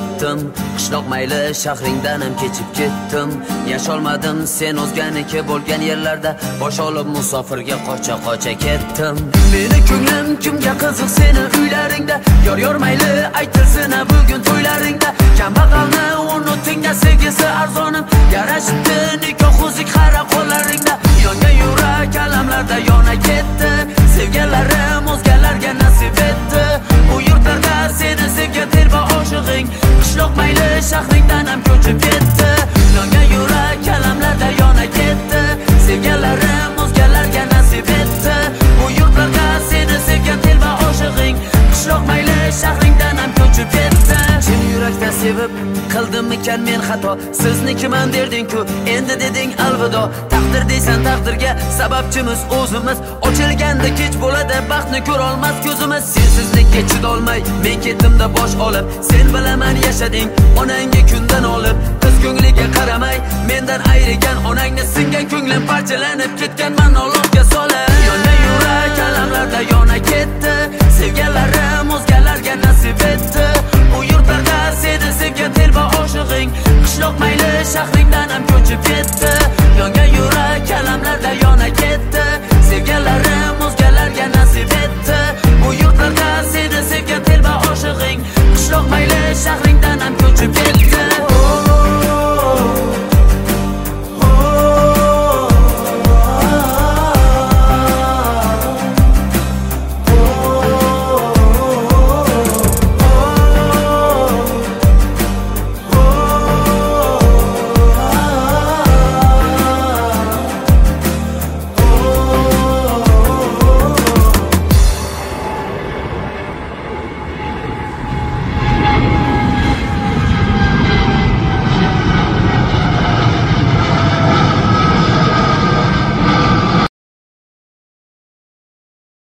ketdim. Qishloq mayli shahringdan ham kechib ketdim. Yasholmadim sen o'zganiki bo'lgan yerlarda, bosh olib musofirga qocha ketdim. Meni ko'nglim kimga qiziq seni uylaringda, yor mayli aytilsin bugun to'ylaringda. Kambag'alni unutingda sevgisi arzonim, yarashibdi nikoh o'zik xara qo'llaringda. Yongan yurak alamlarda yona ketdi, sevganlarim o'zgalarga nasib etdi. Bu yurtlarda seni sevgan telba oshig'ing, qishloq mayli shahringdan ham ko'chib ketdi. Yongan yurak alamlarda yona ketdi, sevganlarim o'zgalarga nasib etdi. Bu yurtlarda seni sevgan telba oshig'ing, qishloq mayli shahringdan ham ko'chib ketdi. Chin yurakda sevib qildimmikan men xato, siznikiman derding-ku, endi deding alvido. Taqdir deysan taqdirga sababchimiz o'zimiz, ochilganda kech bo'ladi baxtni ko'ra olmas ko'zimiz. Sensizlikka chidolmay men ketdimda bosh olib, sen bilaman yashading onangga kundan olib. Qiz ko'ngliga qaramay mendan ayrigan onangni, singan ko'nglim parchalanib ketganman Allohga solib. Yongan yurak alamlarda yona ketdi, sevganlarim o'zgalarga nasib etdi. Bu yurtlarda seni sevgan telba oshig'ing, qishloq mayli shahringdan ham ko'chib ketdi.